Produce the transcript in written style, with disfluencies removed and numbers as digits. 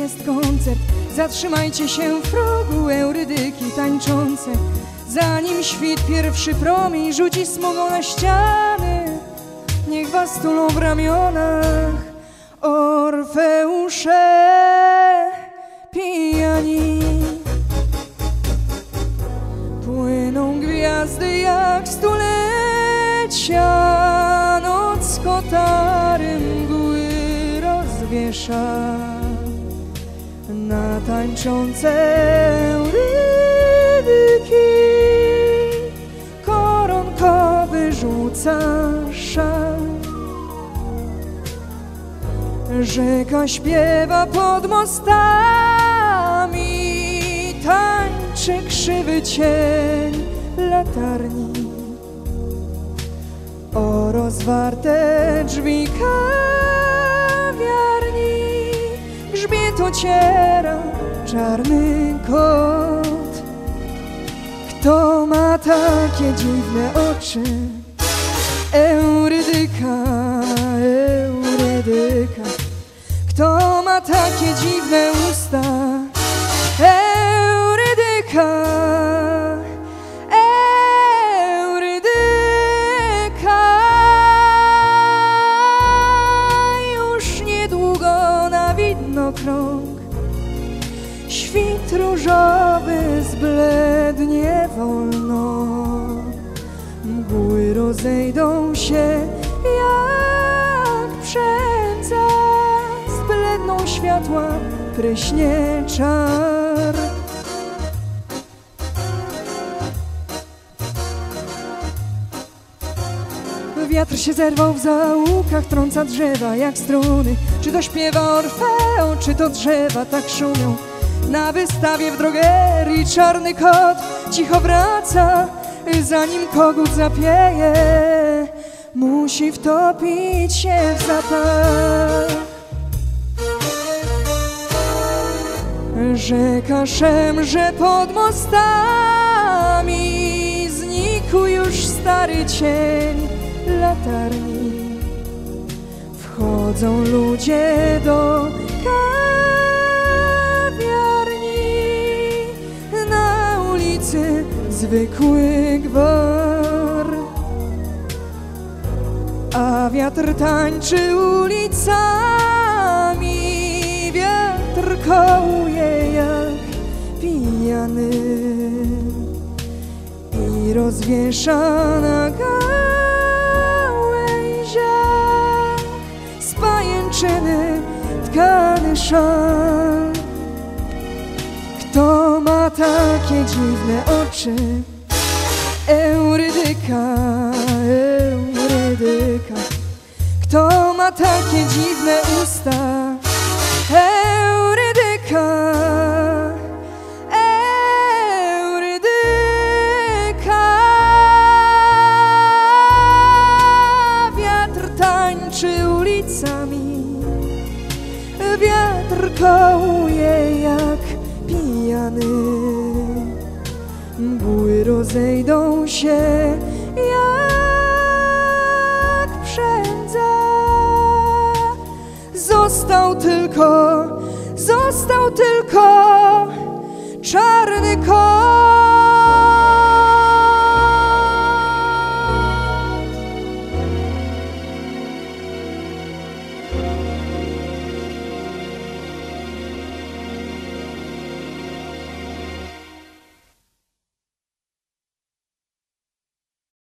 jest koncert. Zatrzymajcie się w progu, eurydyki tańczące. Zanim świt pierwszy promień rzuci smugą na ściany, niech was tulą w ramionach Orfeusze pijani. Płyną gwiazdy jak stulecia, noc kotary mgły rozwiesza na tańczące eurydyki. Koronkowy rzuca szal, rzeka śpiewa pod mostami, tańczy krzywy cień latarni. O rozwarte drzwi kawiarni grzbiet ociera czarny kot. Kto ma takie dziwne oczy? Eurydyka, eurydyka. Kto ma takie dziwne usta? Eurydyka, eurydyka. Już niedługo na widnokrąg świt różowy zblednie wolno. Mgły rozejdą się jak przędza, zbledną światła, pryśnie czar. Wiatr się zerwał w zaułkach, trąca drzewa jak struny. Czy to śpiewa Orfeo, czy to drzewa tak szumią? Na wystawie w drogerii czarny kot cicho wraca, zanim kogut zapieje, musi wtopić się w zapach. Rzeka szemrze pod mostami, znikł już stary cień latarni. Wchodzą ludzie do zwykły gwar, a wiatr tańczy ulicami, wiatr kołuje jak pijany i rozwiesza na gałęziach z pajęczyny tkany szal. Kto ma takie dziwne oczy? Eurydyka, eurydyka. Kto ma takie dziwne usta? Eurydyka, eurydyka. Wiatr tańczy ulicami, wiatr kołuje jak pijany. Mgły rozejdą się jak przędza. Został tylko czarny kot.